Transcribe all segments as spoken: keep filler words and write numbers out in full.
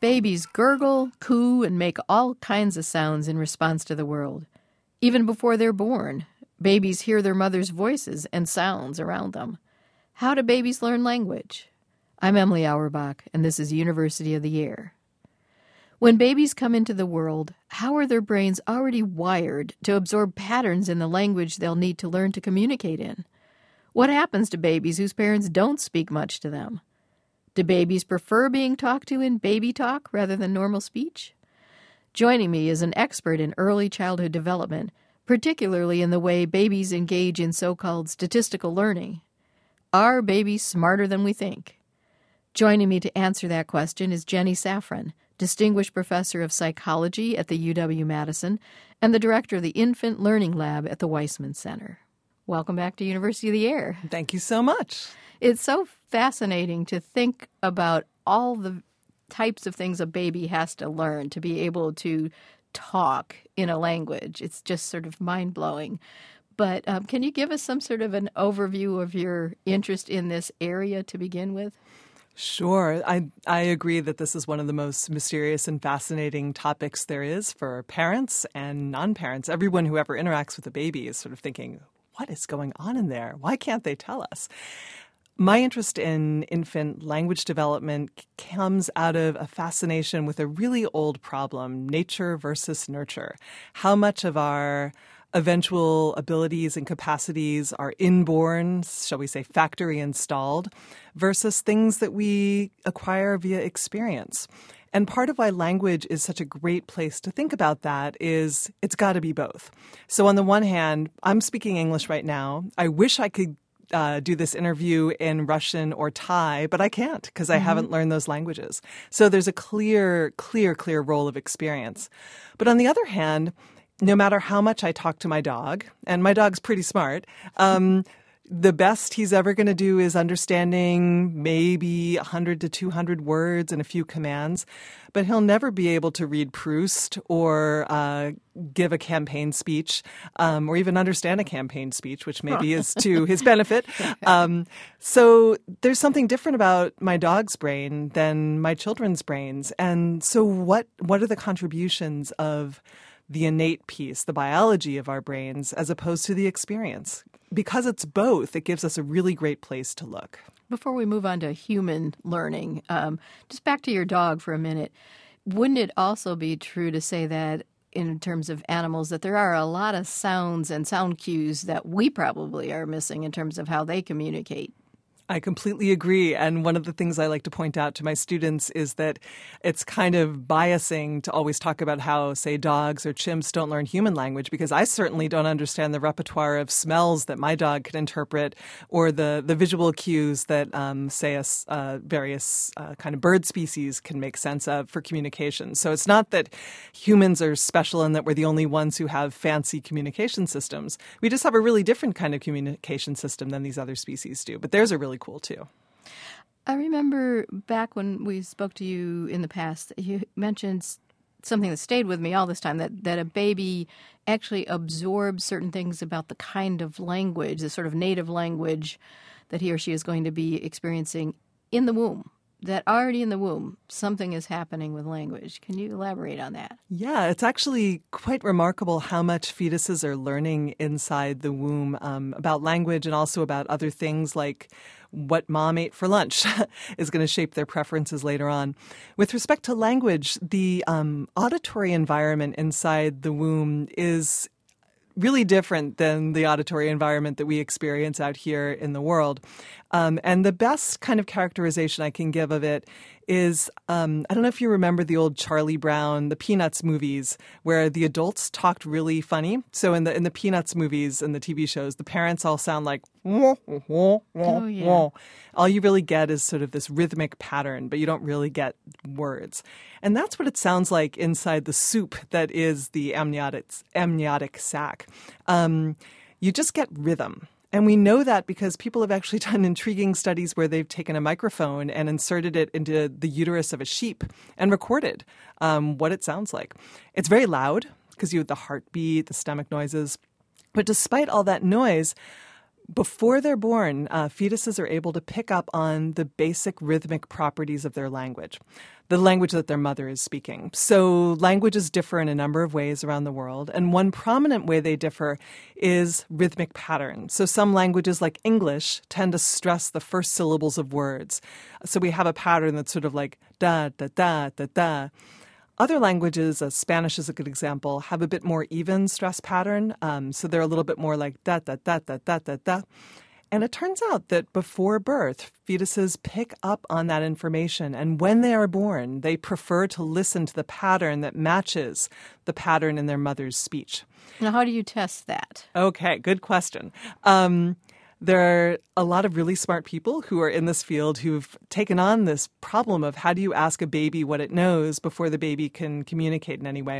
Babies gurgle, coo, and make all kinds of sounds in response to the world. Even before they're born, babies hear their mother's voices and sounds around them. How do babies learn language? I'm Emily Auerbach, and this is University of the Air. When babies come into the world, how are their brains already wired to absorb patterns in the language they'll need to learn to communicate in? What happens to babies whose parents don't speak much to them? Do babies prefer being talked to in baby talk rather than normal speech? Joining me is an expert in early childhood development, particularly in the way babies engage in so-called statistical learning. Are babies smarter than we think? Joining me to answer that question is Jenny Safran, Distinguished Professor of Psychology at the U W-Madison and the Director of the Infant Learning Lab at the Weissman Center. Welcome back to University of the Air. Thank you so much. It's so fascinating to think about all the types of things a baby has to learn to be able to talk in a language. It's just sort of mind-blowing. But um, can you give us some sort of an overview of your interest in this area to begin with? Sure. I I agree that this is one of the most mysterious and fascinating topics there is for parents and non-parents. Everyone who ever interacts with a baby is sort of thinking, what is going on in there? Why can't they tell us? My interest in infant language development comes out of a fascination with a really old problem, nature versus nurture. How much of our eventual abilities and capacities are inborn, shall we say factory installed, versus things that we acquire via experience. And part of why language is such a great place to think about that is it's got to be both. So on the one hand, I'm speaking English right now. I wish I could Uh, do this interview in Russian or Thai, but I can't because I mm-hmm. haven't learned those languages. So there's a clear, clear, clear role of experience. But on the other hand, no matter how much I talk to my dog, and my dog's pretty smart, um, the best he's ever going to do is understanding maybe one hundred to two hundred words and a few commands, but he'll never be able to read Proust or uh, give a campaign speech um, or even understand a campaign speech, which maybe is to his benefit. Um, so there's something different about my dog's brain than my children's brains. And so what what are the contributions of the innate piece, the biology of our brains, as opposed to the experience? Because it's both, it gives us a really great place to look. Before we move on to human learning, um, just back to your dog for a minute. Wouldn't it also be true to say that in terms of animals, that there are a lot of sounds and sound cues that we probably are missing in terms of how they communicate? I completely agree. And one of the things I like to point out to my students is that it's kind of biasing to always talk about how, say, dogs or chimps don't learn human language, because I certainly don't understand the repertoire of smells that my dog can interpret or the, the visual cues that, um, say, us, uh, various uh, kind of bird species can make sense of for communication. So it's not that humans are special and that we're the only ones who have fancy communication systems. We just have a really different kind of communication system than these other species do. But theirs are really cool too. I remember back when we spoke to you in the past, you mentioned something that stayed with me all this time, that, that a baby actually absorbs certain things about the kind of language, the sort of native language that he or she is going to be experiencing in the womb. That already in the womb, something is happening with language. Can you elaborate on that? Yeah, it's actually quite remarkable how much fetuses are learning inside the womb um, about language and also about other things like what mom ate for lunch is going to shape their preferences later on. With respect to language, the um, auditory environment inside the womb is really different than the auditory environment that we experience out here in the world. Um, and the best kind of characterization I can give of it is, um, I don't know if you remember the old Charlie Brown, the Peanuts movies, where the adults talked really funny. So in the in the Peanuts movies and the T V shows, the parents all sound like, wah, wah, wah, oh, yeah. wah. All you really get is sort of this rhythmic pattern, but you don't really get words. And that's what it sounds like inside the soup that is the amniotic, amniotic sac. Um, you just get rhythm. And we know that because people have actually done intriguing studies where they've taken a microphone and inserted it into the uterus of a sheep and recorded um, what it sounds like. It's very loud because you have the heartbeat, the stomach noises. But despite all that noise, before they're born, uh, fetuses are able to pick up on the basic rhythmic properties of their language, the language that their mother is speaking. So languages differ in a number of ways around the world, and one prominent way they differ is rhythmic pattern. So some languages, like English, tend to stress the first syllables of words. So we have a pattern that's sort of like da, da, da, da, da. Other languages, uh, Spanish is a good example, have a bit more even stress pattern. Um, so they're a little bit more like da, da, da, da, da, da, da. And it turns out that before birth, fetuses pick up on that information. And when they are born, they prefer to listen to the pattern that matches the pattern in their mother's speech. Now, how do you test that? Okay, good question. Um, There are a lot of really smart people who are in this field who've taken on this problem of how do you ask a baby what it knows before the baby can communicate in any way.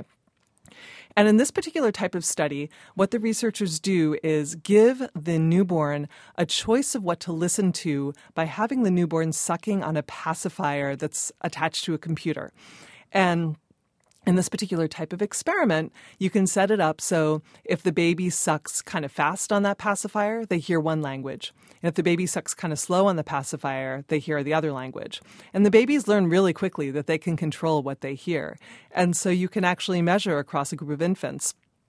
And in this particular type of study, what the researchers do is give the newborn a choice of what to listen to by having the newborn sucking on a pacifier that's attached to a computer. And in this particular type of experiment, you can set it up so if the baby sucks kind of fast on that pacifier, they hear one language. And if the baby sucks kind of slow on the pacifier, they hear the other language. And the babies learn really quickly that they can control what they hear. And so you can actually measure across a group of infants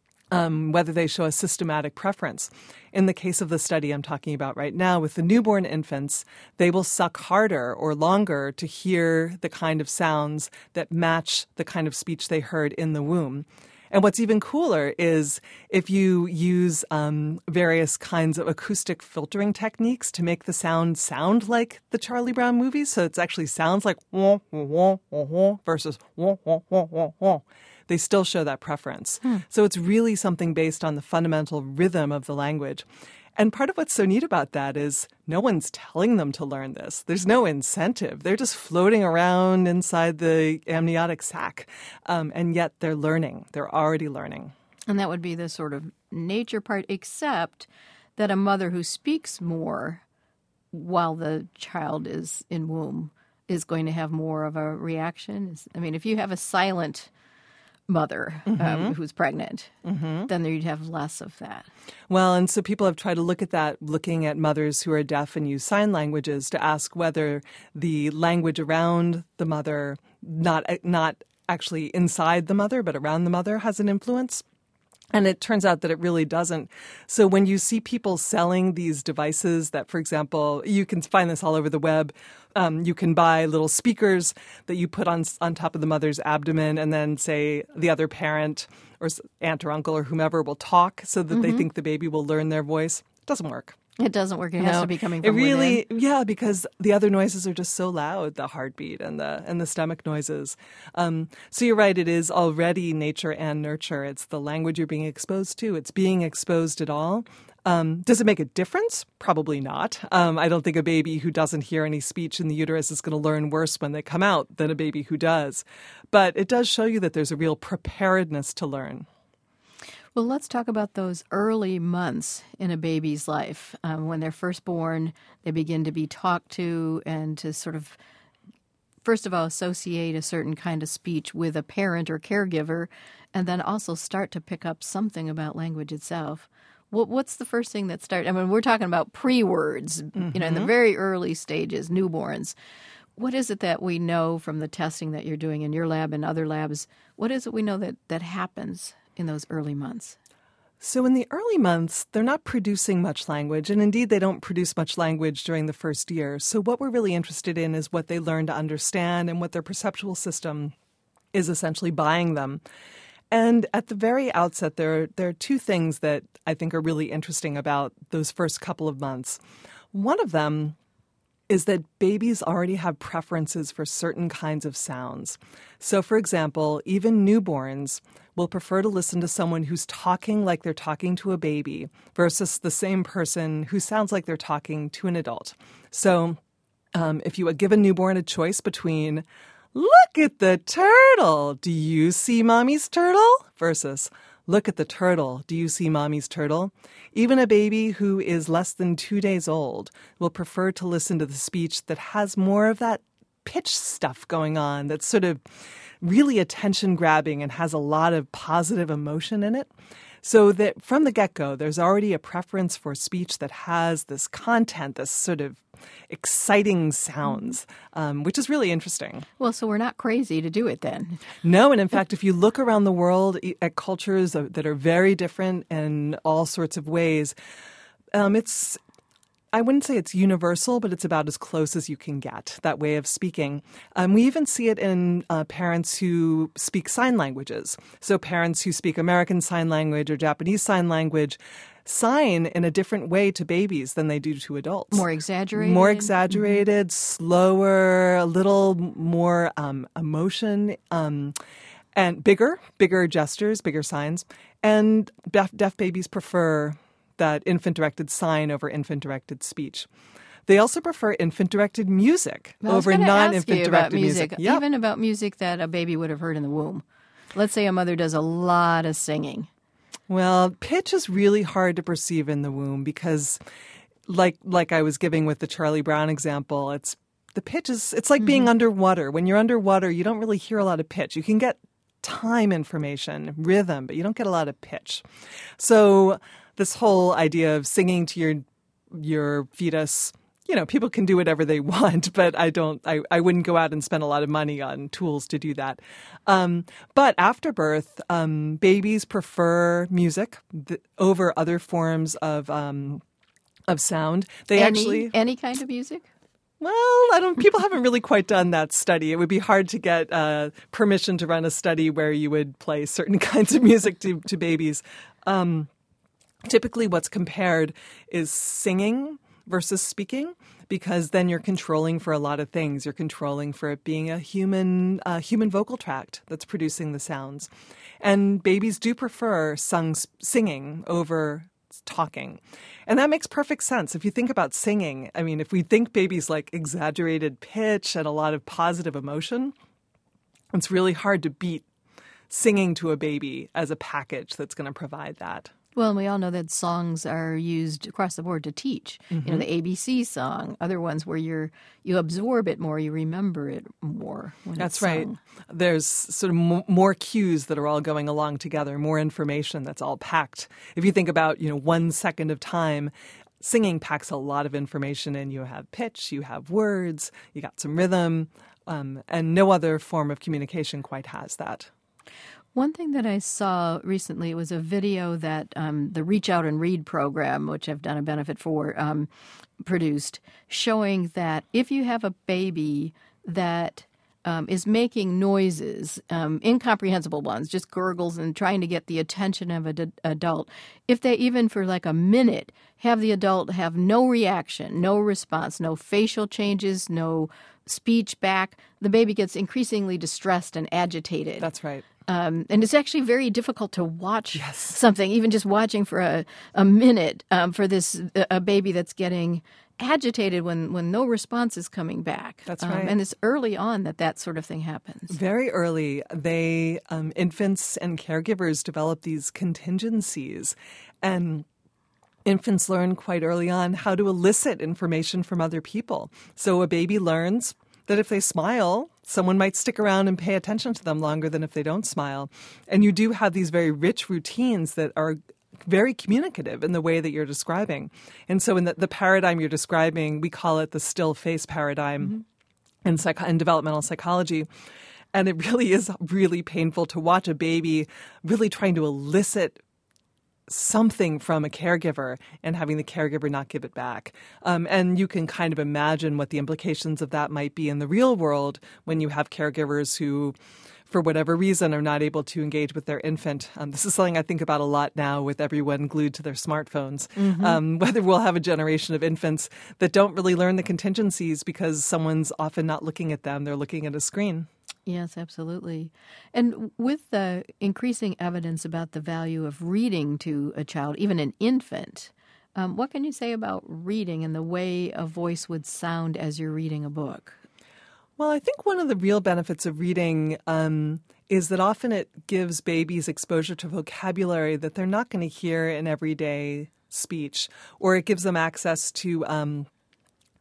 Um, whether they show a systematic preference. In the case of the study I'm talking about right now, with the newborn infants, they will suck harder or longer to hear the kind of sounds that match the kind of speech they heard in the womb. And what's even cooler is if you use um, various kinds of acoustic filtering techniques to make the sound sound like the Charlie Brown movies, so it actually sounds like wah, wah, wah, wah, versus wah, wah, wah, wah, wah. They still show that preference. Hmm. So it's really something based on the fundamental rhythm of the language. And part of what's so neat about that is no one's telling them to learn this. There's no incentive. They're just floating around inside the amniotic sac. Um, and yet they're learning. They're already learning. And that would be the sort of nature part, except that a mother who speaks more while the child is in womb is going to have more of a reaction. I mean, if you have a silent mother mm-hmm. um, who's pregnant, mm-hmm. then you'd have less of that. Well, and so people have tried to look at that, looking at mothers who are deaf and use sign languages to ask whether the language around the mother, not not actually inside the mother, but around the mother, has an influence. And it turns out that it really doesn't. So when you see people selling these devices that, for example, you can find this all over the web. Um, you can buy little speakers that you put on on top of the mother's abdomen, and then say the other parent or aunt or uncle or whomever will talk so that mm-hmm. they think the baby will learn their voice. It doesn't work. It doesn't work. It has no, to be coming from it really, within. Yeah, because the other noises are just so loud, the heartbeat and the and the stomach noises. Um, so you're right, it is already nature and nurture. It's the language you're being exposed to. It's being exposed at all. Um, does it make a difference? Probably not. Um, I don't think a baby who doesn't hear any speech in the uterus is going to learn worse when they come out than a baby who does. But it does show you that there's a real preparedness to learn. Well, let's talk about those early months in a baby's life. Um, when they're first born, they begin to be talked to and to sort of, first of all, associate a certain kind of speech with a parent or caregiver, and then also start to pick up something about language itself. What, what's the first thing that starts? I mean, we're talking about pre-words, mm-hmm. you know, in the very early stages, newborns. What is it that we know from the testing that you're doing in your lab and other labs? What is it we know that, that happens in those early months? So in the early months, they're not producing much language, and indeed they don't produce much language during the first year. So what we're really interested in is what they learn to understand and what their perceptual system is essentially buying them. And at the very outset, there are, there are two things that I think are really interesting about those first couple of months. One of them is that babies already have preferences for certain kinds of sounds. So, for example, even newborns will prefer to listen to someone who's talking like they're talking to a baby versus the same person who sounds like they're talking to an adult. So um, if you give a newborn a choice between, look at the turtle, do you see mommy's turtle? Versus, look at the turtle, do you see mommy's turtle? Even a baby who is less than two days old will prefer to listen to the speech that has more of that pitch stuff going on, that's sort of really attention-grabbing and has a lot of positive emotion in it. So that from the get-go, there's already a preference for speech that has this content, this sort of exciting sounds, um, which is really interesting. Well, so we're not crazy to do it then. No, and in fact, if you look around the world at cultures that are very different in all sorts of ways, um, it's, I wouldn't say it's universal, but it's about as close as you can get, that way of speaking. Um, we even see it in uh, parents who speak sign languages. So parents who speak American Sign Language or Japanese Sign Language sign in a different way to babies than they do to adults. More exaggerated? More exaggerated, mm-hmm. slower, a little more um, emotion, um, and bigger, bigger gestures, bigger signs. And deaf, deaf babies prefer that infant-directed sign over infant-directed speech. They also prefer infant-directed music well, over non-infant-directed music. music. Yep. Even about music that a baby would have heard in the womb. Let's say a mother does a lot of singing. Well, pitch is really hard to perceive in the womb because, like like I was giving with the Charlie Brown example, it's the pitch is it's like mm-hmm. being underwater. When you're underwater, you don't really hear a lot of pitch. You can get time information, rhythm, but you don't get a lot of pitch. So this whole idea of singing to your your fetus, you know, people can do whatever they want, but I don't, I, I wouldn't go out and spend a lot of money on tools to do that. Um, but after birth, um, babies prefer music th- over other forms of um, of sound. They any, actually any kind of music. Well, I don't. People haven't really quite done that study. It would be hard to get uh, permission to run a study where you would play certain kinds of music to to babies. Um, typically, what's compared is singing versus speaking, because then you're controlling for a lot of things. You're controlling for it being a human uh, human vocal tract that's producing the sounds. And babies do prefer sung, singing over talking. And that makes perfect sense. If you think about singing, I mean, if we think babies like exaggerated pitch and a lot of positive emotion, it's really hard to beat singing to a baby as a package that's going to provide that. Well, and we all know that songs are used across the board to teach. Mm-hmm. You know, the A B C song, other ones where you're you absorb it more, you remember it more when That's it's right. sung. There's sort of m- more cues that are all going along together, more information that's all packed. If you think about, you know, one second of time, singing packs a lot of information in. You have pitch, you have words, you got some rhythm, um, and no other form of communication quite has that. One thing that I saw recently was a video that um, the Reach Out and Read program, which I've done a benefit for, um, produced, showing that if you have a baby that um, is making noises, um, incomprehensible ones, just gurgles and trying to get the attention of an adult, if they even for like a minute have the adult have no reaction, no response, no facial changes, no speech back, the baby gets increasingly distressed and agitated. That's right. Um, and it's actually very difficult to watch yes. something, even just watching for a, a minute um, for this a baby that's getting agitated when, when no response is coming back. That's um, right. And it's early on that that sort of thing happens. Very early. They um, infants and caregivers develop these contingencies, and infants learn quite early on how to elicit information from other people. So a baby learns that if they smile, someone might stick around and pay attention to them longer than if they don't smile. And you do have these very rich routines that are very communicative in the way that you're describing. And so in the, the paradigm you're describing, we call it the still face paradigm mm-hmm. in, psych- in developmental psychology. And it really is really painful to watch a baby really trying to elicit something from a caregiver and having the caregiver not give it back. Um, and you can kind of imagine what the implications of that might be in the real world when you have caregivers who, for whatever reason, are not able to engage with their infant. Um, this is something I think about a lot now with everyone glued to their smartphones. Mm-hmm. Um, whether we'll have a generation of infants that don't really learn the contingencies because someone's often not looking at them, they're looking at a screen. Yes, absolutely. And with the increasing evidence about the value of reading to a child, even an infant, um, what can you say about reading and the way a voice would sound as you're reading a book? Well, I think one of the real benefits of reading um, is that often it gives babies exposure to vocabulary that they're not going to hear in everyday speech, or it gives them access to um,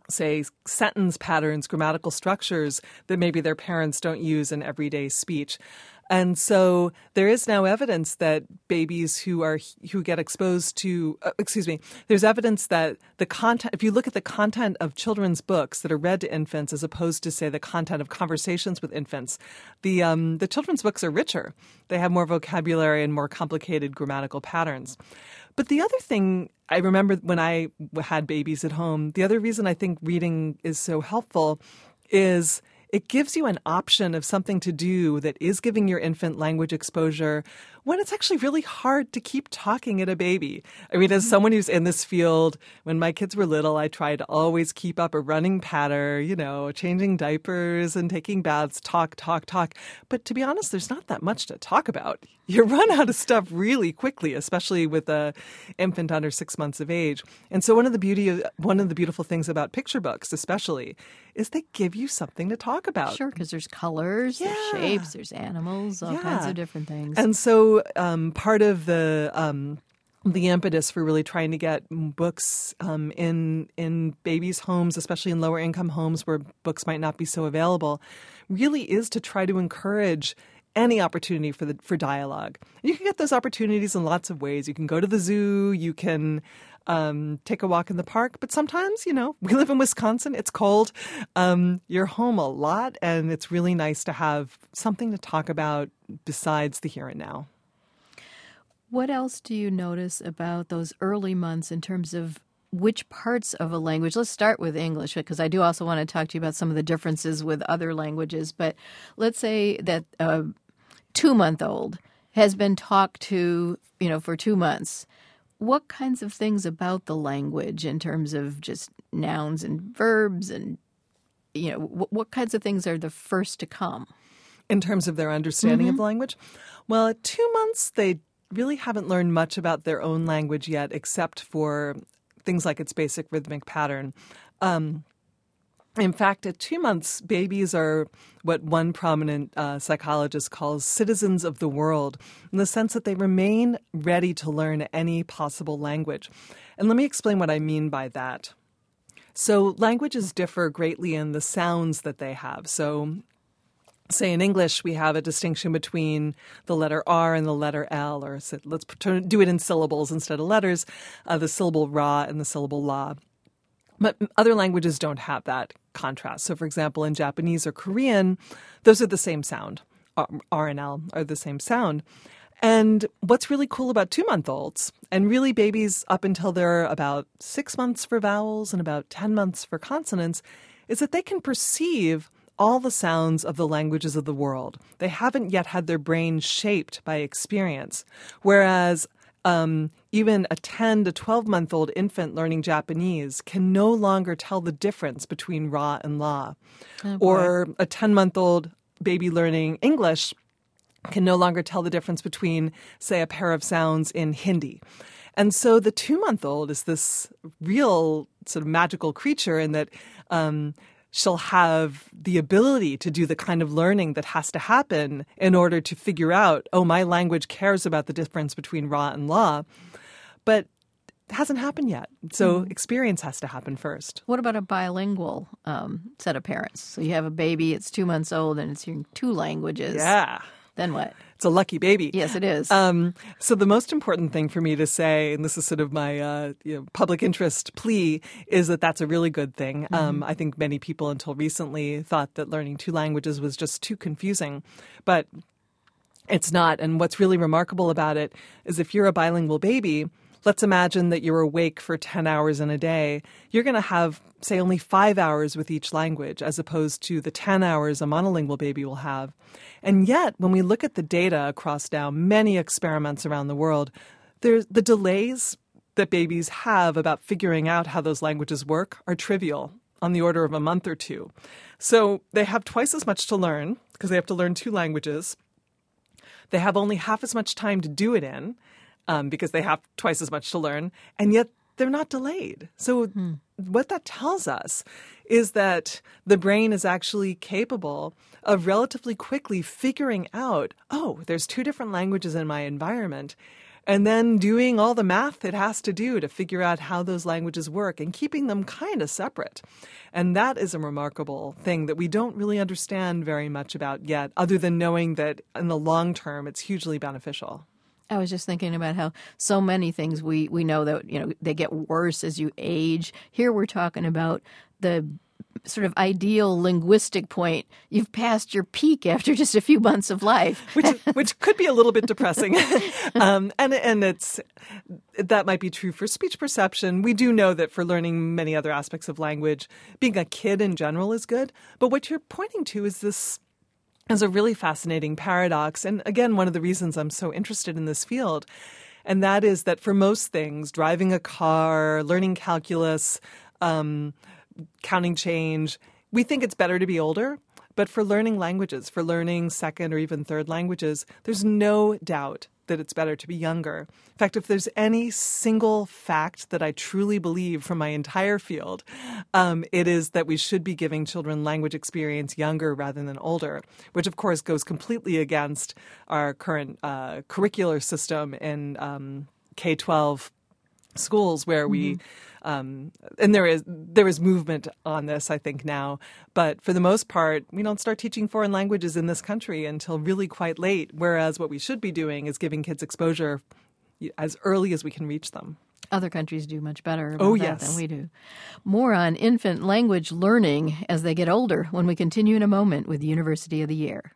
say, sentence patterns, grammatical structures that maybe their parents don't use in everyday speech. And so there is now evidence that babies who are who get exposed to, uh, excuse me, there's evidence that the content, if you look at the content of children's books that are read to infants as opposed to, say, the content of conversations with infants, the um, the children's books are richer. They have more vocabulary and more complicated grammatical patterns. But the other thing I remember when I had babies at home, the other reason I think reading is so helpful is it gives you an option of something to do that is giving your infant language exposure when it's actually really hard to keep talking at a baby. I mean, as someone who's in this field, when my kids were little, I tried to always keep up a running patter, you know, changing diapers and taking baths, talk, talk, talk. But to be honest, there's not that much to talk about. You run out of stuff really quickly, especially with a infant under six months of age. And so one of the beauty of, one of the beautiful things about picture books, especially, is they give you something to talk about. Sure, because there's colors, Yeah. there's shapes, there's animals, all Yeah. kinds of different things. And so um, part of the um, the impetus for really trying to get books um, in in babies' homes, especially in lower income homes where books might not be so available, really is to try to encourage any opportunity for the for dialogue. You can get those opportunities in lots of ways. You can go to the zoo, you can um, take a walk in the park, but sometimes, you know, we live in Wisconsin, it's cold. Um, you're home a lot, and it's really nice to have something to talk about besides the here and now. What else do you notice about those early months in terms of which parts of a language? Let's start with English, because I do also want to talk to you about some of the differences with other languages. But let's say that a two-month-old has been talked to, you know, for two months. What kinds of things about the language in terms of just nouns and verbs and, you know, what, what kinds of things are the first to come? In terms of their understanding Mm-hmm. of language? Well, at two months, they really haven't learned much about their own language yet, except for things like its basic rhythmic pattern. Um, in fact, at two months, babies are what one prominent uh, psychologist calls citizens of the world, in the sense that they remain ready to learn any possible language. And let me explain what I mean by that. So languages differ greatly in the sounds that they have. So say in English, we have a distinction between the letter R and the letter L, or let's do it in syllables instead of letters, uh, the syllable ra and the syllable la. But other languages don't have that contrast. So, for example, in Japanese or Korean, those are the same sound. R and L are the same sound. And what's really cool about two-month-olds, and really babies up until they're about six months for vowels and about ten months for consonants, is that they can perceive all the sounds of the languages of the world. They haven't yet had their brain shaped by experience. Whereas um, even a ten to twelve-month-old infant learning Japanese can no longer tell the difference between ra and la. Oh, boy. Or a ten-month-old baby learning English can no longer tell the difference between, say, a pair of sounds in Hindi. And so the two-month-old is this real sort of magical creature in that um, she'll have the ability to do the kind of learning that has to happen in order to figure out, oh, my language cares about the difference between ra and la. But it hasn't happened yet. So mm. experience has to happen first. What about a bilingual um, set of parents? So you have a baby, it's two months old, and it's hearing two languages. Yeah. Then what? It's a lucky baby. Yes, it is. Um, so the most important thing for me to say, and this is sort of my uh, you know, public interest plea, is that that's a really good thing. Mm-hmm. Um, I think many people until recently thought that learning two languages was just too confusing. But it's not. And what's really remarkable about it is if you're a bilingual baby, let's imagine that you're awake for ten hours in a day. You're going to have, say, only five hours with each language as opposed to the ten hours a monolingual baby will have. And yet, when we look at the data across now many experiments around the world, there's the delays that babies have about figuring out how those languages work are trivial, on the order of a month or two. So they have twice as much to learn because they have to learn two languages. They have only half as much time to do it in, Um, because they have twice as much to learn, and yet they're not delayed. So hmm. what that tells us is that the brain is actually capable of relatively quickly figuring out, oh, there's two different languages in my environment. and then doing all the math it has to do to figure out how those languages work and keeping them kind of separate. And that is a remarkable thing that we don't really understand very much about yet, other than knowing that in the long term it's hugely beneficial. I was just thinking about how so many things we, we know that, you know, they get worse as you age. Here we're talking about the sort of ideal linguistic point. You've passed your peak after just a few months of life. which which could be a little bit depressing. um, and and it's that might be true for speech perception. We do know that for learning many other aspects of language, being a kid in general is good. But what you're pointing to is this is a really fascinating paradox. And again, one of the reasons I'm so interested in this field. And that is that for most things, driving a car, learning calculus, um, counting change, we think it's better to be older. But for learning languages, for learning second or even third languages, there's no doubt that it's better to be younger. In fact, if there's any single fact that I truly believe from my entire field, um, it is that we should be giving children language experience younger rather than older, which of course goes completely against our current uh, curricular system in um, K twelve schools where we, mm-hmm. um, and there is there is movement on this, I think, now. But for the most part, we don't start teaching foreign languages in this country until really quite late, whereas what we should be doing is giving kids exposure as early as we can reach them. Other countries do much better about oh, that yes. than we do. More on infant language learning as they get older when we continue in a moment with University of the Year.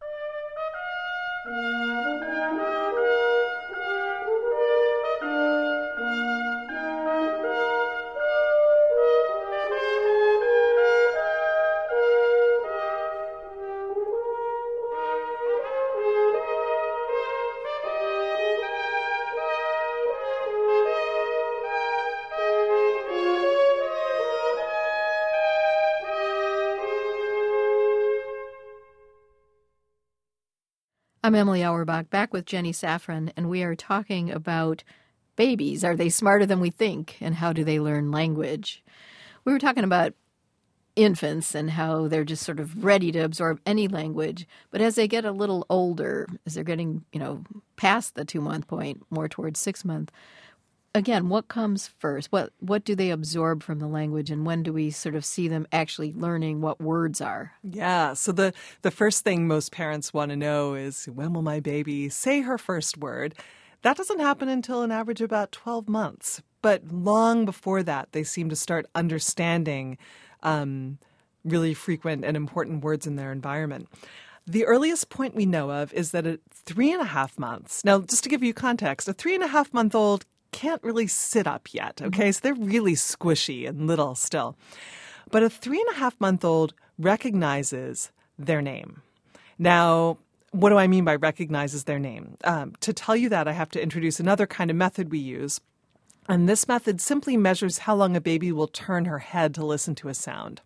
I'm Emily Auerbach, back with Jenny Safran, and we are talking about babies. Are they smarter than we think, and how do they learn language? We were talking about infants and how they're just sort of ready to absorb any language, but as they get a little older, as they're getting, you know, past the two-month point, more towards six-month, again, what comes first? What what do they absorb from the language, and when do we sort of see them actually learning what words are? Yeah, so the, the first thing most parents want to know is, when will my baby say her first word? That doesn't happen until an average of about twelve months. But long before that, they seem to start understanding um, really frequent and important words in their environment. The earliest point we know of is that at three and a half months, now just to give you context, a three and a half month old can't really sit up yet, okay? So they're really squishy and little still. But a three and a half month old recognizes their name. Now, what do I mean by recognizes their name? Um, to tell you that, I have to introduce another kind of method we use. And this method simply measures how long a baby will turn her head to listen to a sound.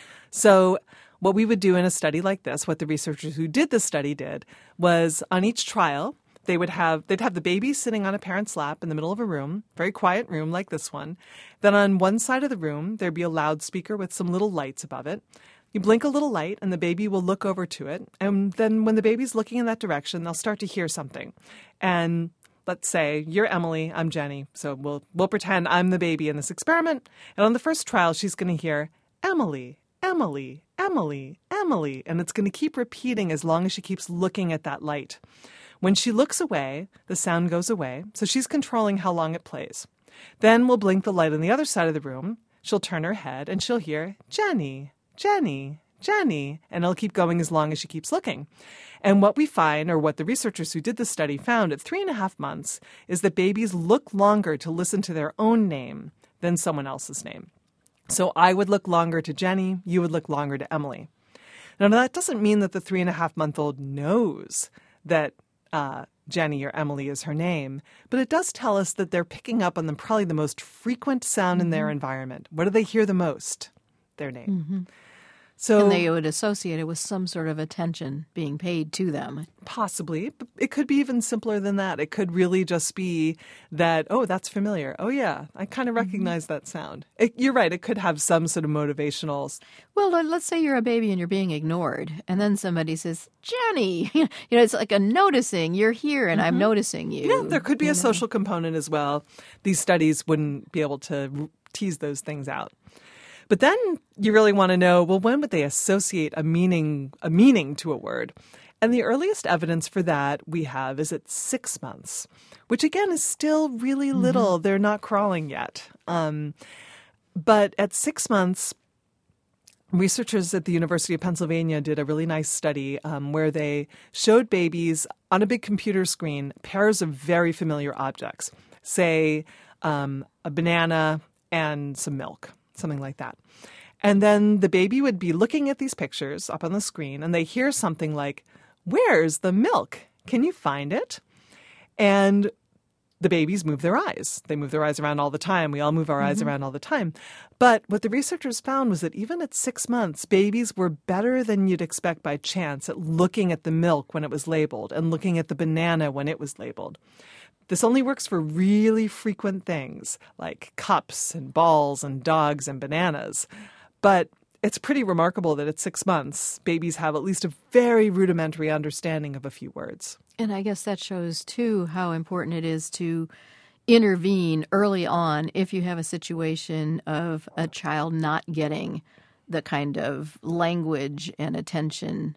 So what we would do in a study like this, what the researchers who did this study did, was on each trial, They would have, they'd have the baby sitting on a parent's lap in the middle of a room, very quiet room like this one. Then on one side of the room, there'd be a loudspeaker with some little lights above it. You blink a little light and the baby will look over to it. And then when the baby's looking in that direction, they'll start to hear something. And let's say, you're Emily, I'm Jenny. So we'll, we'll pretend I'm the baby in this experiment. And on the first trial, she's going to hear Emily, Emily, Emily, Emily. And it's going to keep repeating as long as she keeps looking at that light. When she looks away, the sound goes away, so she's controlling how long it plays. Then we'll blink the light on the other side of the room. She'll turn her head and she'll hear, Jenny, Jenny, Jenny, and it'll keep going as long as she keeps looking. And what we find, or what the researchers who did the study found at three and a half months, is that babies look longer to listen to their own name than someone else's name. So I would look longer to Jenny, you would look longer to Emily. Now that doesn't mean that the three and a half month old knows that Uh, Jenny or Emily is her name, but it does tell us that they're picking up on the, probably the most frequent sound mm-hmm. in their environment. What do they hear the most? Their name. Mm-hmm. So and they would associate it with some sort of attention being paid to them. Possibly. But it could be even simpler than that. It could really just be that, oh, that's familiar. Oh, yeah, I kind of recognize mm-hmm. that sound. It, you're right. It could have some sort of motivational. Well, let's say you're a baby and you're being ignored. And then somebody says, Jenny, you know, it's like a noticing. You're here and mm-hmm. I'm noticing you. Yeah, there could be a know? social component as well. These studies wouldn't be able to tease those things out. But then you really want to know, well, when would they associate a meaning a meaning to a word? And the earliest evidence for that we have is at six months, which again is still really little. Mm-hmm. They're not crawling yet. Um, but at six months, researchers at the University of Pennsylvania did a really nice study um, where they showed babies on a big computer screen pairs of very familiar objects, say um, a banana and some milk. Something like that. And then the baby would be looking at these pictures up on the screen and they hear something like, "Where's the milk? Can you find it?" And the babies move their eyes. They move their eyes around all the time. We all move our mm-hmm. eyes around all the time. But what the researchers found was that even at six months, babies were better than you'd expect by chance at looking at the milk when it was labeled and looking at the banana when it was labeled. This only works for really frequent things like cups and balls and dogs and bananas. But it's pretty remarkable that at six months, babies have at least a very rudimentary understanding of a few words. And I guess that shows, too, how important it is to intervene early on if you have a situation of a child not getting the kind of language and attention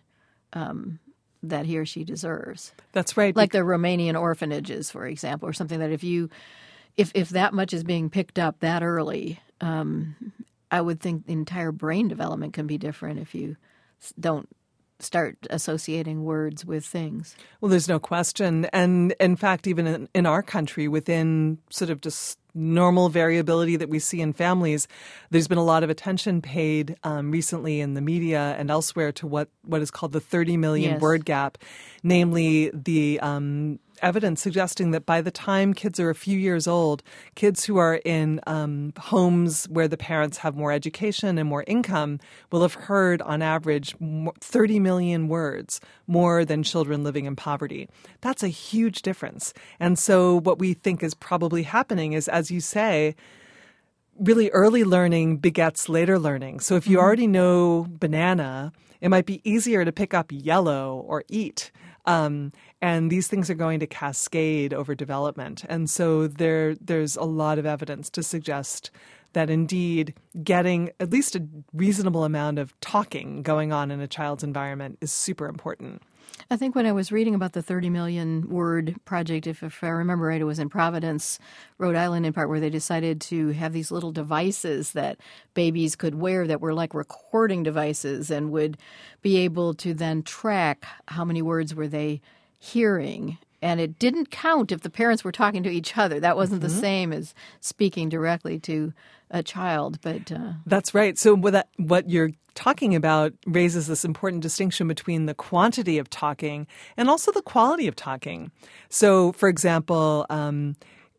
um that he or she deserves. That's right. Like the Romanian orphanages, for example, or something that if you, if if that much is being picked up that early, um, I would think the entire brain development can be different if you don't start associating words with things. Well, there's no question. And in fact, even in, in our country, within sort of just normal variability that we see in families, there's been a lot of attention paid um, recently in the media and elsewhere to what, what is called the thirty million yes. word gap, namely the um, evidence suggesting that by the time kids are a few years old, kids who are in um, homes where the parents have more education and more income will have heard on average thirty million words more than children living in poverty. That's a huge difference. And so what we think is probably happening is, as you say, really early learning begets later learning. So if you mm-hmm. already know banana, it might be easier to pick up yellow or eat. Um, and these things are going to cascade over development. And so there, there's a lot of evidence to suggest that indeed getting at least a reasonable amount of talking going on in a child's environment is super important. I think when I was reading about the thirty million word project, if, if I remember right, it was in Providence, Rhode Island in part, where they decided to have these little devices that babies could wear that were like recording devices and would be able to then track how many words were they hearing. And it didn't count if the parents were talking to each other. That wasn't mm-hmm. the same as speaking directly to a child. But uh... That's right. So what, that, what you're talking about raises this important distinction between the quantity of talking and also the quality of talking. So, for example, um,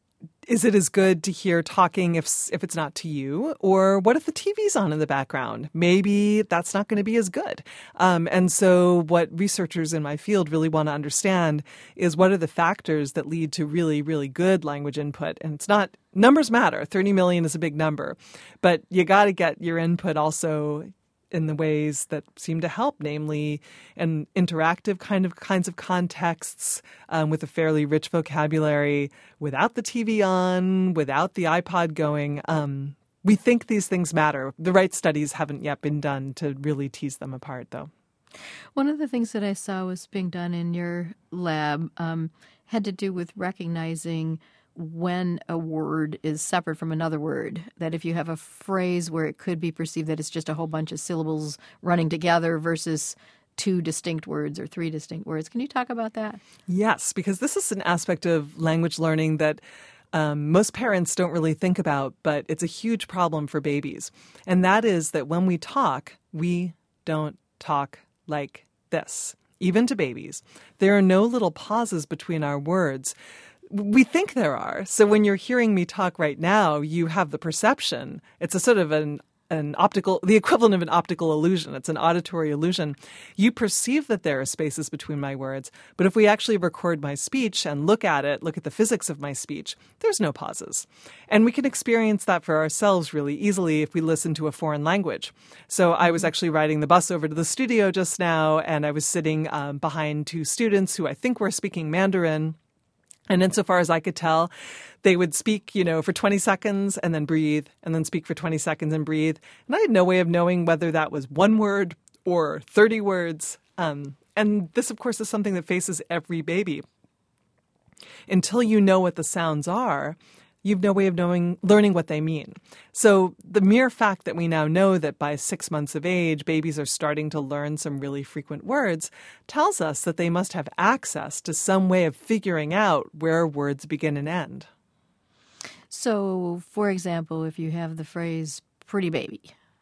is it as good to hear talking if if it's not to you? Or what if the T V's on in the background? Maybe that's not going to be as good. Um, and so what researchers in my field really want to understand is what are the factors that lead to really, really good language input. And it's not, numbers matter. thirty million is a big number. But you got to get your input also in the ways that seem to help, namely in interactive kind of kinds of contexts um, with a fairly rich vocabulary, without the T V on, without the iPod going. Um, we think these things matter. The right studies haven't yet been done to really tease them apart, though. One of the things that I saw was being done in your lab um, had to do with recognizing when a word is separate from another word, that if you have a phrase where it could be perceived that it's just a whole bunch of syllables running together versus two distinct words or three distinct words. Can you talk about that? Yes, because this is an aspect of language learning that um, most parents don't really think about, but it's a huge problem for babies. And that is that when we talk, we don't talk like this. Even to babies, there are no little pauses between our words. We think there are. So when you're hearing me talk right now, you have the perception. It's a sort of an an optical, the equivalent of an optical illusion. It's an auditory illusion. You perceive that there are spaces between my words, but if we actually record my speech and look at it, look at the physics of my speech, there's no pauses. And we can experience that for ourselves really easily if we listen to a foreign language. So I was actually riding the bus over to the studio just now, and I was sitting um, behind two students who I think were speaking Mandarin. And insofar as I could tell, they would speak, you know, for twenty seconds and then breathe, and then speak for twenty seconds and breathe. And I had no way of knowing whether that was one word or thirty words. Um, and this, of course, is something that faces every baby. Until you know what the sounds are, you've no way of knowing, learning what they mean. So the mere fact that we now know that by six months of age, babies are starting to learn some really frequent words tells us that they must have access to some way of figuring out where words begin and end. So, for example, if you have the phrase pretty baby,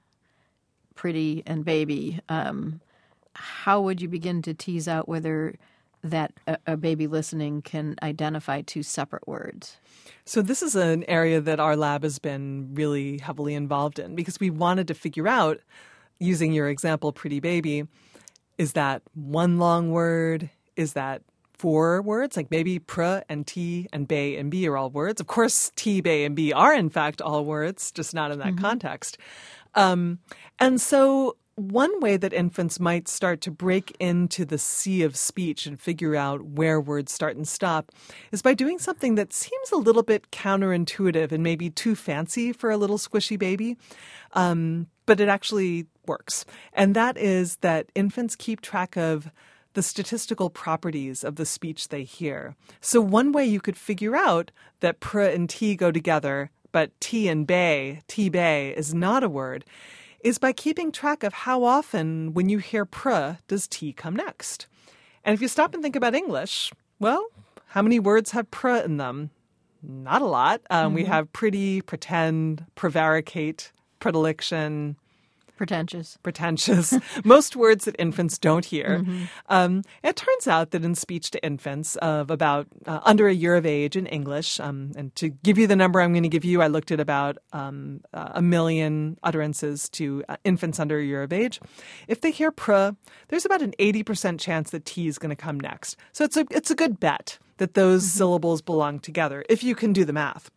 pretty and baby, um, how would you begin to tease out whether that a, a baby listening can identify two separate words? So this is an area that our lab has been really heavily involved in because we wanted to figure out, using your example, pretty baby, is that one long word? Is that four words? Like maybe pr and t and bay and b are all words. Of course, t, bay, and b are in fact all words, just not in that mm-hmm. context. Um, and so one way that infants might start to break into the sea of speech and figure out where words start and stop is by doing something that seems a little bit counterintuitive and maybe too fancy for a little squishy baby, um, but it actually works. And that is that infants keep track of the statistical properties of the speech they hear. So one way you could figure out that pr and t go together, but t and bay, t-bay, is not a word, is by keeping track of how often, when you hear pr, does t come next. And if you stop and think about English, well, how many words have pr in them? Not a lot. Um, mm-hmm. We have pretty, pretend, prevaricate, predilection, Pretentious. Pretentious. Most words that infants don't hear. Mm-hmm. Um, it turns out that in speech to infants of about uh, under a year of age in English, um, and to give you the number I'm going to give you, I looked at about um, uh, a million utterances to uh, infants under a year of age. If they hear pr, there's about an eighty percent chance that t is going to come next. So it's a, it's a good bet that those mm-hmm. syllables belong together, if you can do the math.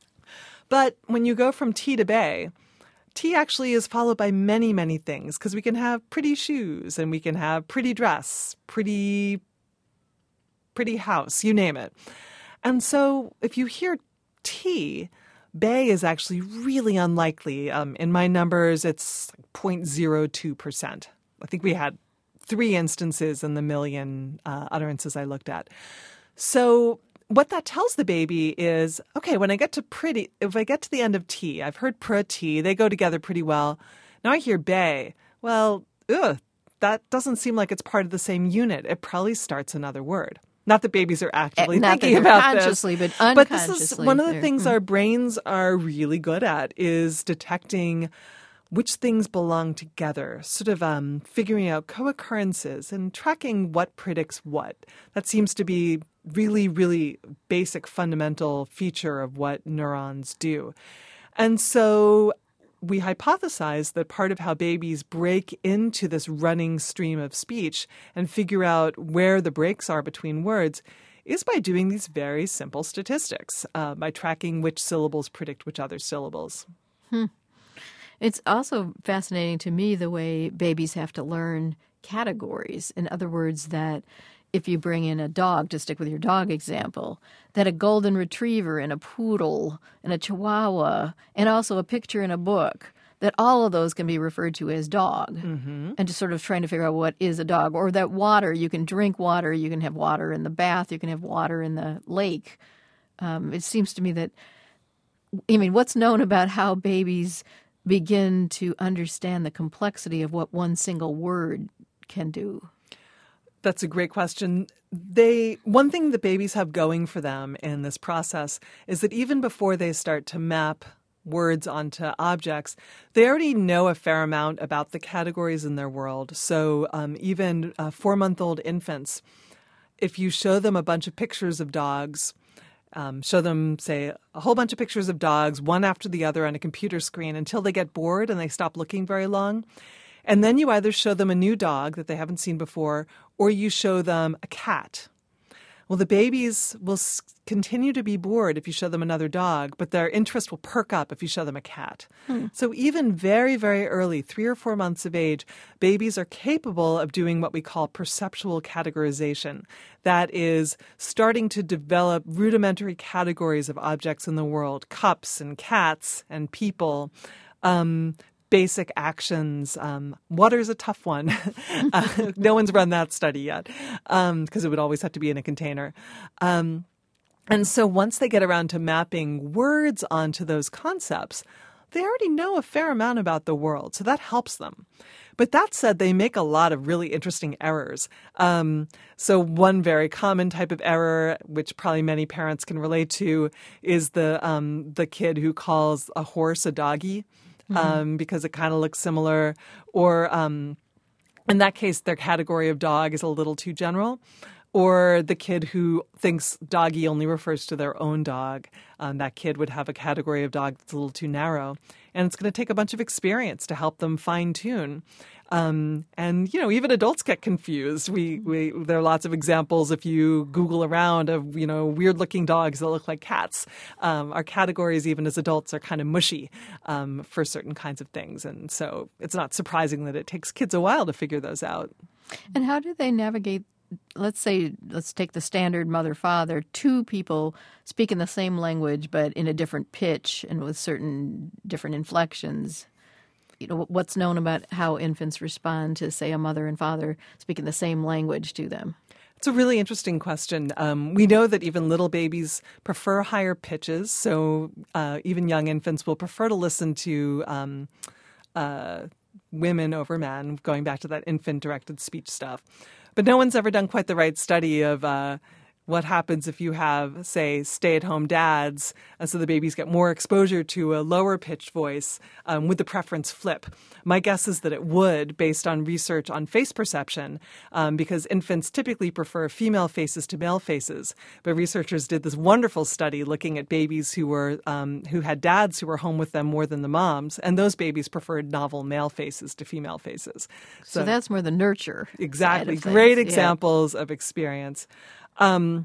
But when you go from t to bay, T actually is followed by many, many things because we can have pretty shoes and we can have pretty dress, pretty, pretty house, you name it. And so if you hear T, bay is actually really unlikely. Um, in my numbers, it's zero point zero two percent. I think we had three instances in the million uh, utterances I looked at. So what that tells the baby is, okay, when I get to pretty, if I get to the end of T, I've heard pr, T, they go together pretty well. Now I hear bay. Well, ugh, that doesn't seem like it's part of the same unit. It probably starts another word. Not that babies are actively Not thinking that about consciously, this. but unconsciously. But this is one of the things mm. our brains are really good at is detecting which things belong together, sort of um, figuring out co-occurrences and tracking what predicts what. That seems to be really, really basic fundamental feature of what neurons do. And so we hypothesize that part of how babies break into this running stream of speech and figure out where the breaks are between words is by doing these very simple statistics, uh, by tracking which syllables predict which other syllables. Hmm. It's also fascinating to me the way babies have to learn categories. In other words, that if you bring in a dog, to stick with your dog example, that a golden retriever and a poodle and a chihuahua and also a picture in a book, that all of those can be referred to as dog. Mm-hmm. And just sort of trying to figure out what is a dog. Or that water, you can drink water, you can have water in the bath, you can have water in the lake. Um, it seems to me that, I mean, what's known about how babies begin to understand the complexity of what one single word can do? That's a great question. They one thing that babies have going for them in this process is that even before they start to map words onto objects, they already know a fair amount about the categories in their world. So um, even uh, four-month-old infants, if you show them a bunch of pictures of dogs, Um, show them, say, a whole bunch of pictures of dogs, one after the other on a computer screen until they get bored and they stop looking very long. And then you either show them a new dog that they haven't seen before, or you show them a cat. Well, the babies will s- continue to be bored if you show them another dog, but their interest will perk up if you show them a cat. Hmm. So even very, very early, three or four months of age, babies are capable of doing what we call perceptual categorization. That is starting to develop rudimentary categories of objects in the world, cups and cats and people, um, basic actions. Um, water's a tough one. uh, no one's run that study yet because um, it would always have to be in a container. Um, and so once they get around to mapping words onto those concepts, they already know a fair amount about the world. So that helps them. But that said, they make a lot of really interesting errors. Um, so one very common type of error, which probably many parents can relate to, is the um, the kid who calls a horse a doggy. Um, mm-hmm. because it kind of looks similar. Or um, in that case, their category of dog is a little too general. Or the kid who thinks doggy only refers to their own dog. Um, that kid would have a category of dog that's a little too narrow. And it's going to take a bunch of experience to help them fine-tune. Um, and, you know, even adults get confused. We, we, there are lots of examples if you Google around of, you know, weird-looking dogs that look like cats. Um, our categories, even as adults, are kind of mushy um, for certain kinds of things. And so it's not surprising that it takes kids a while to figure those out. And how do they navigate? Let's say, let's take the standard mother-father, two people speaking the same language but in a different pitch and with certain different inflections. You know, what's known about how infants respond to, say, a mother and father speaking the same language to them? It's a really interesting question. Um, we know that even little babies prefer higher pitches, so uh, even young infants will prefer to listen to um, uh, women over men, going back to that infant-directed speech stuff. But no one's ever done quite the right study of uh, what happens if you have, say, stay-at-home dads, and so the babies get more exposure to a lower-pitched voice. Um, would the preference flip? My guess is that it would, based on research on face perception, um, because infants typically prefer female faces to male faces. But researchers did this wonderful study looking at babies who were um, who had dads who were home with them more than the moms, and those babies preferred novel male faces to female faces. So, so that's more the nurture. Exactly. Side of Great things. examples yeah. of experience. Um,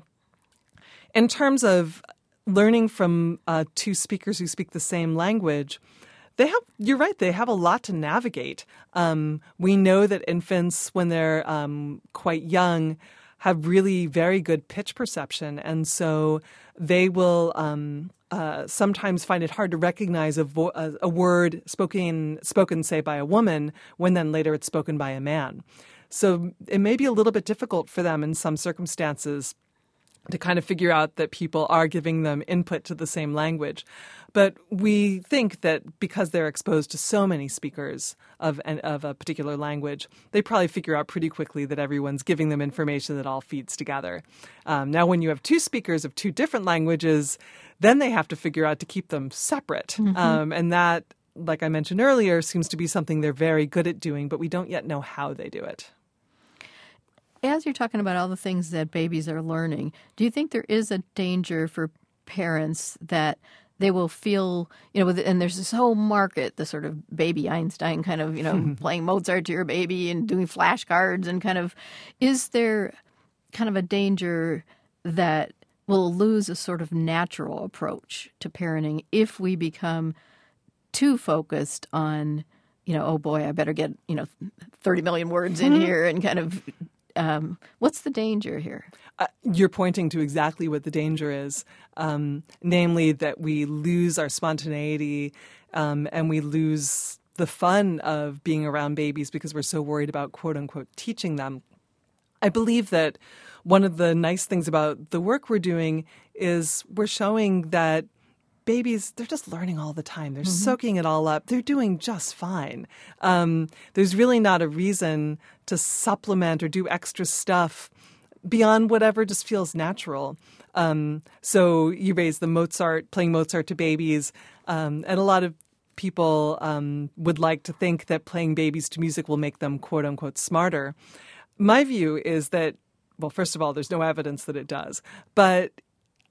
in terms of learning from uh, two speakers who speak the same language, they have, you're right, they have a lot to navigate. Um, we know that infants, when they're um, quite young, have really very good pitch perception. And so they will um, uh, sometimes find it hard to recognize a, vo- a, a word spoken, spoken, say, by a woman when then later it's spoken by a man. So it may be a little bit difficult for them in some circumstances to kind of figure out that people are giving them input to the same language. But we think that because they're exposed to so many speakers of an, of a particular language, they probably figure out pretty quickly that everyone's giving them information that all feeds together. Um, now, when you have two speakers of two different languages, then they have to figure out to keep them separate. Mm-hmm. Um, and that, like I mentioned earlier, seems to be something they're very good at doing, but we don't yet know how they do it. As you're talking about all the things that babies are learning, do you think there is a danger for parents that they will feel, you know, and there's this whole market, the sort of baby Einstein kind of, you know, playing Mozart to your baby and doing flashcards and kind of, is there kind of a danger that we'll lose a sort of natural approach to parenting if we become too focused on, you know, oh boy, I better get, you know, thirty million words in here and kind of, Um, what's the danger here? Uh, you're pointing to exactly what the danger is, um, namely that we lose our spontaneity um, and we lose the fun of being around babies because we're so worried about, quote unquote, teaching them. I believe that one of the nice things about the work we're doing is we're showing that babies, they're just learning all the time. They're mm-hmm. soaking it all up. They're doing just fine. Um, there's really not a reason to supplement or do extra stuff beyond whatever just feels natural. Um, so you raise the Mozart, playing Mozart to babies, um, and a lot of people um, would like to think that playing babies to music will make them, quote unquote, smarter. My view is that, well, first of all, there's no evidence that it does. But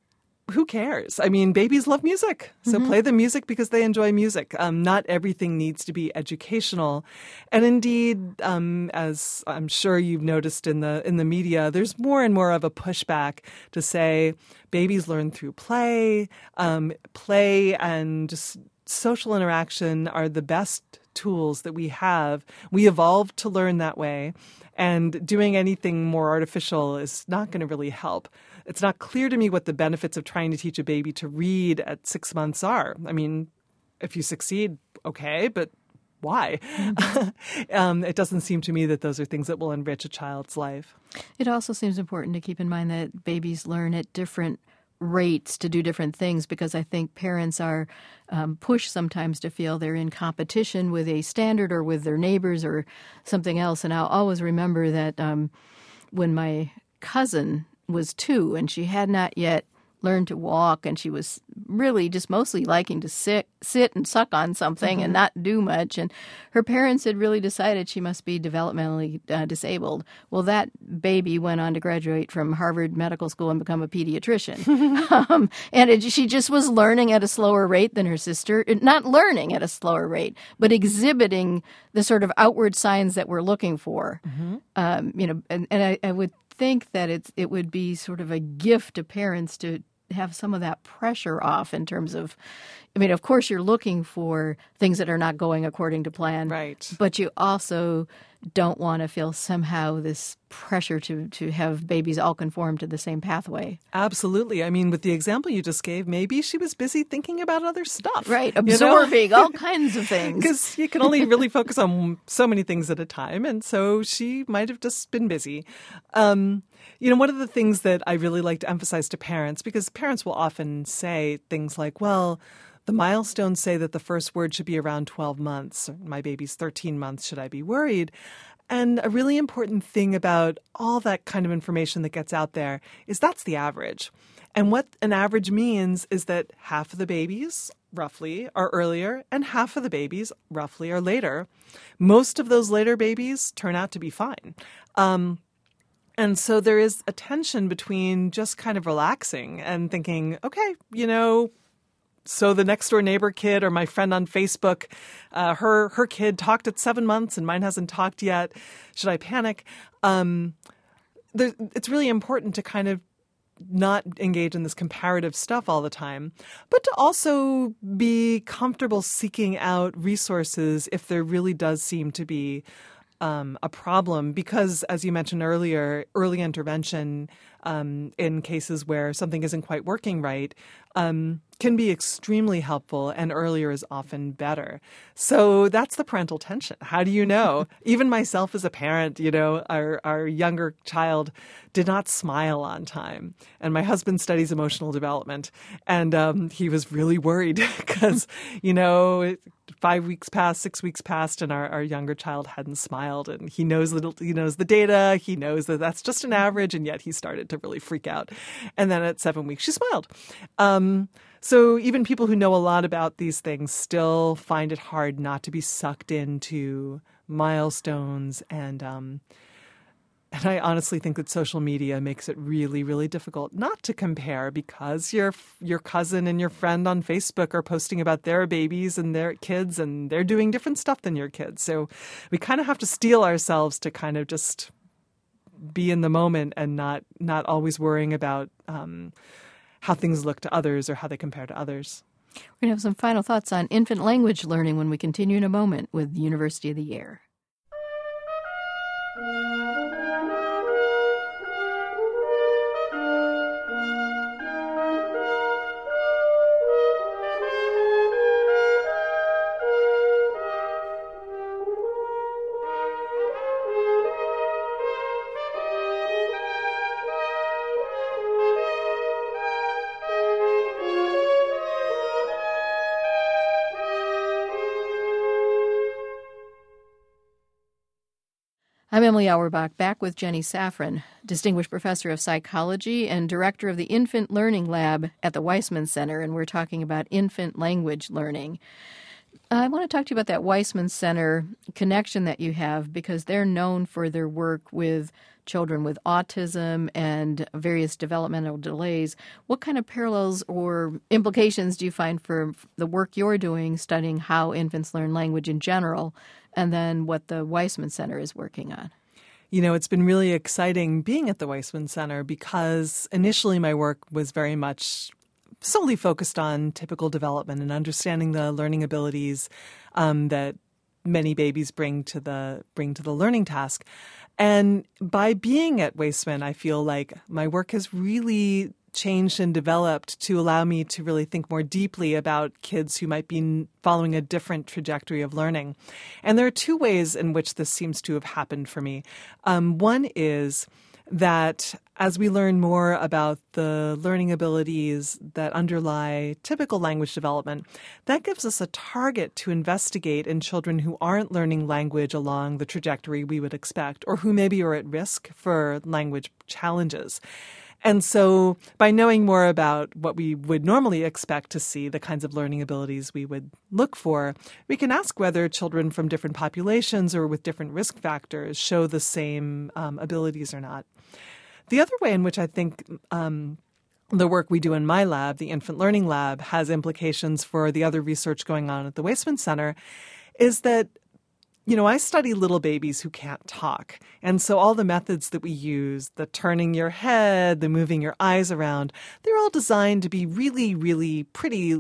who cares? I mean, babies love music, so mm-hmm. play the music because they enjoy music. Um, not everything needs to be educational. And indeed, um, as I'm sure you've noticed in the in the media, there's more and more of a pushback to say babies learn through play. Um, play and just social interaction are the best tools that we have. We evolved to learn that way, and doing anything more artificial is not going to really help. It's not clear to me what the benefits of trying to teach a baby to read at six months are. I mean, if you succeed, okay, but why? Mm-hmm. um, it doesn't seem to me that those are things that will enrich a child's life. It also seems important to keep in mind that babies learn at different rates to do different things, because I think parents are um, pushed sometimes to feel they're in competition with a standard or with their neighbors or something else. And I'll always remember that um, when my cousin was two and she had not yet learned to walk, and she was really just mostly liking to sit sit and suck on something mm-hmm. and not do much. And her parents had really decided she must be developmentally uh, disabled. Well, that baby went on to graduate from Harvard Medical School and become a pediatrician. um, and it, she just was learning at a slower rate than her sister. Not learning at a slower rate, but exhibiting the sort of outward signs that we're looking for. Mm-hmm. Um, you know, and, and I, I would think that it's it would be sort of a gift to parents to have some of that pressure off in terms of, I mean, of course, you're looking for things that are not going according to plan. Right. But you also don't want to feel somehow this pressure to, to have babies all conform to the same pathway. Absolutely. I mean, with the example you just gave, maybe she was busy thinking about other stuff. Right. Absorbing you know? all kinds of things. Because you can only really focus on so many things at a time. And so she might have just been busy. Um, you know, one of the things that I really like to emphasize to parents, because parents will often say things like, well, the milestones say that the first word should be around twelve months. My baby's thirteen months. Should I be worried? And a really important thing about all that kind of information that gets out there is that's the average. And what an average means is that half of the babies, roughly, are earlier and half of the babies, roughly, are later. Most of those later babies turn out to be fine. Um, and so there is a tension between just kind of relaxing and thinking, okay, you know, so the next door neighbor kid or my friend on Facebook, uh, her her kid talked at seven months and mine hasn't talked yet. Should I panic? Um, there, it's really important to kind of not engage in this comparative stuff all the time, but to also be comfortable seeking out resources if there really does seem to be um, a problem. Because, as you mentioned earlier, early intervention um, in cases where something isn't quite working right um, can be extremely helpful, and earlier is often better. So that's the parental tension. How do you know? Even myself as a parent, you know, our, our younger child did not smile on time. And my husband studies emotional development. And um, he was really worried because, you know, five weeks passed, six weeks passed, and our, our younger child hadn't smiled. And he knows the, he knows the data. He knows that that's just an average. And yet he started to really freak out. And then at seven weeks, she smiled. Um, so even people who know a lot about these things still find it hard not to be sucked into milestones. And um, and I honestly think that social media makes it really, really difficult not to compare, because your your cousin and your friend on Facebook are posting about their babies and their kids, and they're doing different stuff than your kids. So we kind of have to steel ourselves to kind of just be in the moment and not not always worrying about um, how things look to others or how they compare to others. We're going to have some final thoughts on infant language learning when we continue in a moment with the University of the Air. I'm Emily Auerbach, back with Jenny Safran, Distinguished Professor of Psychology and Director of the Infant Learning Lab at the Weissman Center, and we're talking about infant language learning. I want to talk to you about that Weissman Center connection that you have, because they're known for their work with children with autism and various developmental delays. What kind of parallels or implications do you find for the work you're doing studying how infants learn language in general, and then what the Weissman Center is working on? You know, it's been really exciting being at the Weissman Center because initially my work was very much solely focused on typical development and understanding the learning abilities um, that many babies bring to the bring to the learning task. And by being at Weissman, I feel like my work has really changed and developed to allow me to really think more deeply about kids who might be following a different trajectory of learning. And there are two ways in which this seems to have happened for me. Um, one is that as we learn more about the learning abilities that underlie typical language development, that gives us a target to investigate in children who aren't learning language along the trajectory we would expect, or who maybe are at risk for language challenges. And so by knowing more about what we would normally expect to see, the kinds of learning abilities we would look for, we can ask whether children from different populations or with different risk factors show the same um, abilities or not. The other way in which I think um, the work we do in my lab, the Infant Learning Lab, has implications for the other research going on at the Weissman Center is that You know, I study little babies who can't talk. And so all the methods that we use, the turning your head, the moving your eyes around, they're all designed to be really, really pretty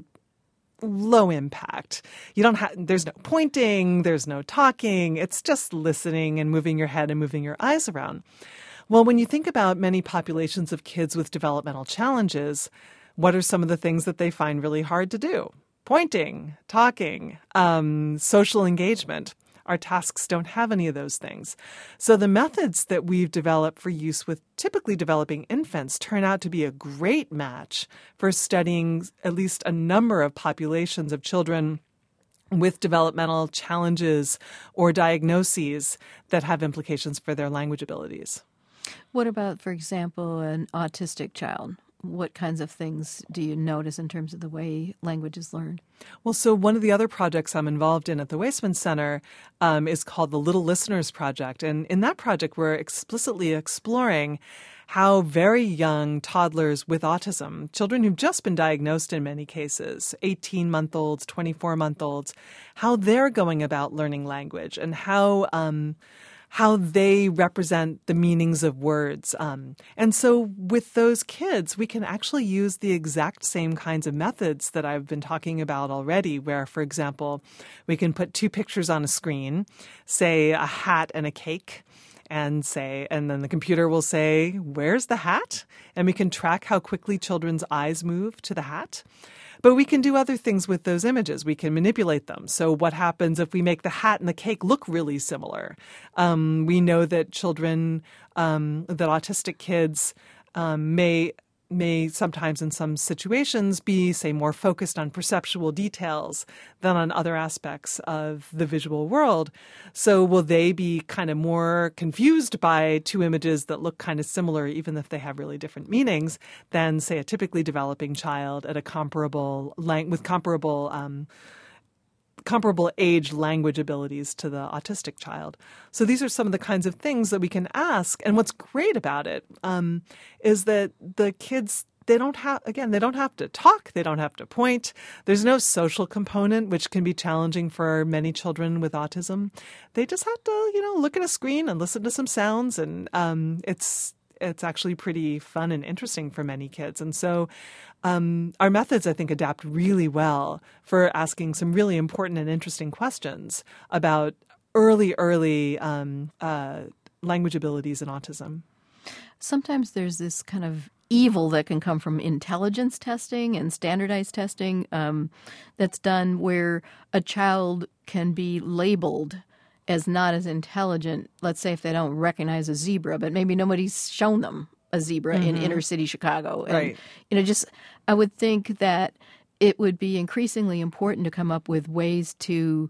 low impact. You don't have, there's no pointing, there's no talking. It's just listening and moving your head and moving your eyes around. Well, when you think about many populations of kids with developmental challenges, what are some of the things that they find really hard to do? Pointing, talking, um, social engagement. Our tasks don't have any of those things. So the methods that we've developed for use with typically developing infants turn out to be a great match for studying at least a number of populations of children with developmental challenges or diagnoses that have implications for their language abilities. What about, for example, an autistic child? What kinds of things do you notice in terms of the way language is learned? Well, so one of the other projects I'm involved in at the Weissman Center um, is called the Little Listeners Project. And in that project, we're explicitly exploring how very young toddlers with autism, children who've just been diagnosed in many cases, eighteen-month-olds, twenty-four-month-olds, how they're going about learning language and how um, how they represent the meanings of words. Um, and so with those kids, we can actually use the exact same kinds of methods that I've been talking about already, where, for example, we can put two pictures on a screen, say a hat and a cake, and say, and then the computer will say, where's the hat? And we can track how quickly children's eyes move to the hat. But we can do other things with those images. We can manipulate them. So what happens if we make the hat and the cake look really similar? Um, we know that children, um, that autistic kids um, may may sometimes in some situations be, say, more focused on perceptual details than on other aspects of the visual world. So will they be kind of more confused by two images that look kind of similar, even if they have really different meanings, than, say, a typically developing child at a comparable lang- with comparable um, comparable age language abilities to the autistic child. So these are some of the kinds of things that we can ask. And what's great about it um, is that the kids, they don't have, again, they don't have to talk. They don't have to point. There's no social component, which can be challenging for many children with autism. They just have to, you know, look at a screen and listen to some sounds. And um, it's it's actually pretty fun and interesting for many kids. And so um, our methods, I think, adapt really well for asking some really important and interesting questions about early, early um, uh, language abilities in autism. Sometimes there's this kind of evil that can come from intelligence testing and standardized testing um, that's done where a child can be labeled as not as intelligent, let's say if they don't recognize a zebra, but maybe nobody's shown them a zebra mm-hmm. in inner city Chicago. And, right. you know, just I would think that it would be increasingly important to come up with ways to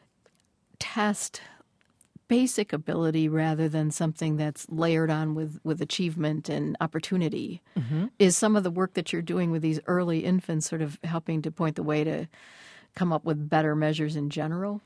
test basic ability rather than something that's layered on with, with achievement and opportunity. Mm-hmm. Is some of the work that you're doing with these early infants sort of helping to point the way to come up with better measures in general?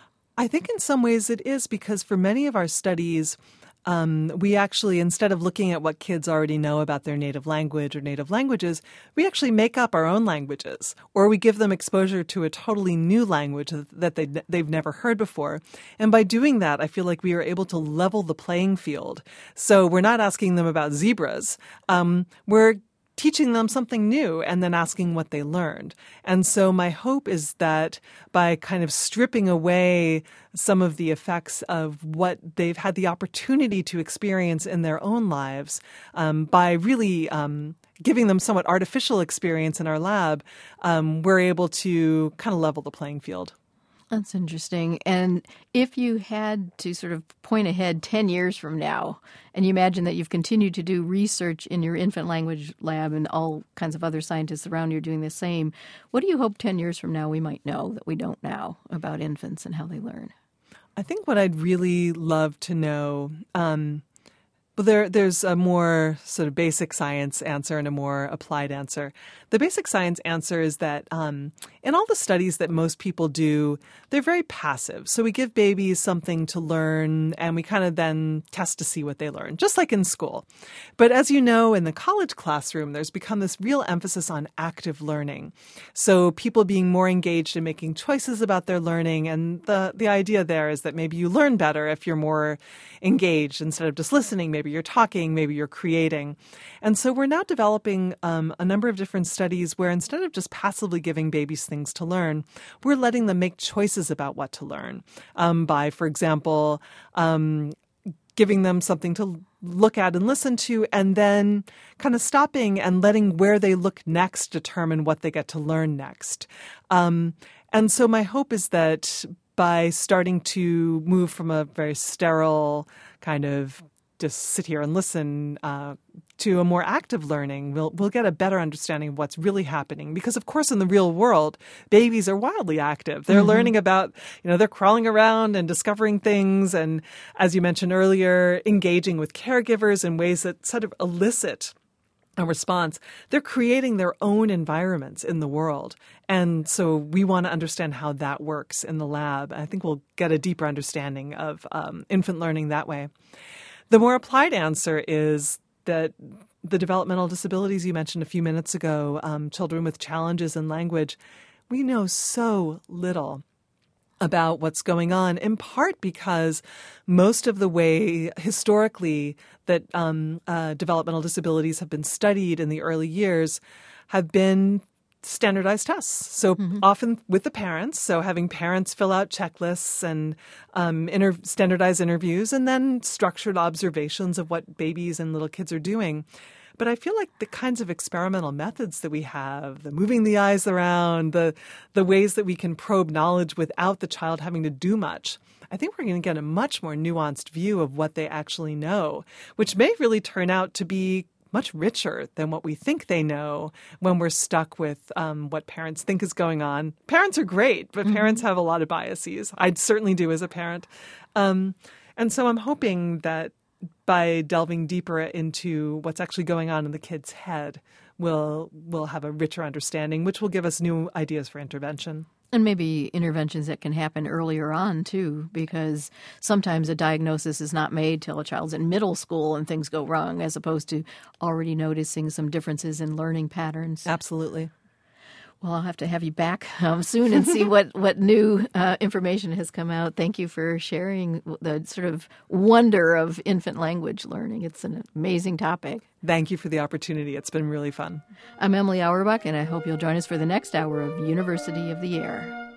I think in some ways it is, because for many of our studies, um, we actually, instead of looking at what kids already know about their native language or native languages, we actually make up our own languages, or we give them exposure to a totally new language that they, they've never heard before. And by doing that, I feel like we are able to level the playing field. So we're not asking them about zebras. Um, we're teaching them something new and then asking what they learned. And so my hope is that by kind of stripping away some of the effects of what they've had the opportunity to experience in their own lives, um, by really um, giving them somewhat artificial experience in our lab, um, we're able to kind of level the playing field. That's interesting. And if you had to sort of point ahead ten years from now, and you imagine that you've continued to do research in your infant language lab and all kinds of other scientists around you are doing the same, what do you hope ten years from now we might know that we don't now about infants and how they learn? I think what I'd really love to know, um, well, there, there's a more sort of basic science answer and a more applied answer. The basic science answer is that um, in all the studies that most people do, they're very passive. So we give babies something to learn, and we kind of then test to see what they learn, just like in school. But as you know, in the college classroom, there's become this real emphasis on active learning. So people being more engaged in making choices about their learning. And the, the idea there is that maybe you learn better if you're more engaged instead of just listening. Maybe you're talking, maybe you're creating. And so we're now developing um, a number of different studies where instead of just passively giving babies things to learn, we're letting them make choices about what to learn um, by, for example, um, giving them something to look at and listen to, and then kind of stopping and letting where they look next determine what they get to learn next. Um, and so my hope is that by starting to move from a very sterile kind of just sit here and listen uh, to a more active learning, we'll we'll get a better understanding of what's really happening. Because, of course, in the real world, babies are wildly active. They're mm-hmm. learning about, you know, they're crawling around and discovering things. And as you mentioned earlier, engaging with caregivers in ways that sort of elicit a response. They're creating their own environments in the world. And so we want to understand how that works in the lab. I think we'll get a deeper understanding of um, infant learning that way. The more applied answer is that the developmental disabilities you mentioned a few minutes ago, um, children with challenges in language, we know so little about what's going on, in part because most of the way historically that um, uh, developmental disabilities have been studied in the early years have been standardized tests. So mm-hmm. often with the parents, so having parents fill out checklists and um, inter- standardized interviews, and then structured observations of what babies and little kids are doing. But I feel like the kinds of experimental methods that we have, the moving the eyes around, the the ways that we can probe knowledge without the child having to do much, I think we're going to get a much more nuanced view of what they actually know, which may really turn out to be much richer than what we think they know when we're stuck with um, what parents think is going on. Parents are great, but mm-hmm. parents have a lot of biases. I certainly do as a parent. Um, and so I'm hoping that by delving deeper into what's actually going on in the kid's head, we'll, we'll have a richer understanding, which will give us new ideas for intervention. And maybe interventions that can happen earlier on, too, because sometimes a diagnosis is not made till a child's in middle school and things go wrong, as opposed to already noticing some differences in learning patterns. Absolutely. Well, I'll have to have you back um, soon and see what, what new uh, information has come out. Thank you for sharing the sort of wonder of infant language learning. It's an amazing topic. Thank you for the opportunity. It's been really fun. I'm Emily Auerbach, and I hope you'll join us for the next hour of University of the Air.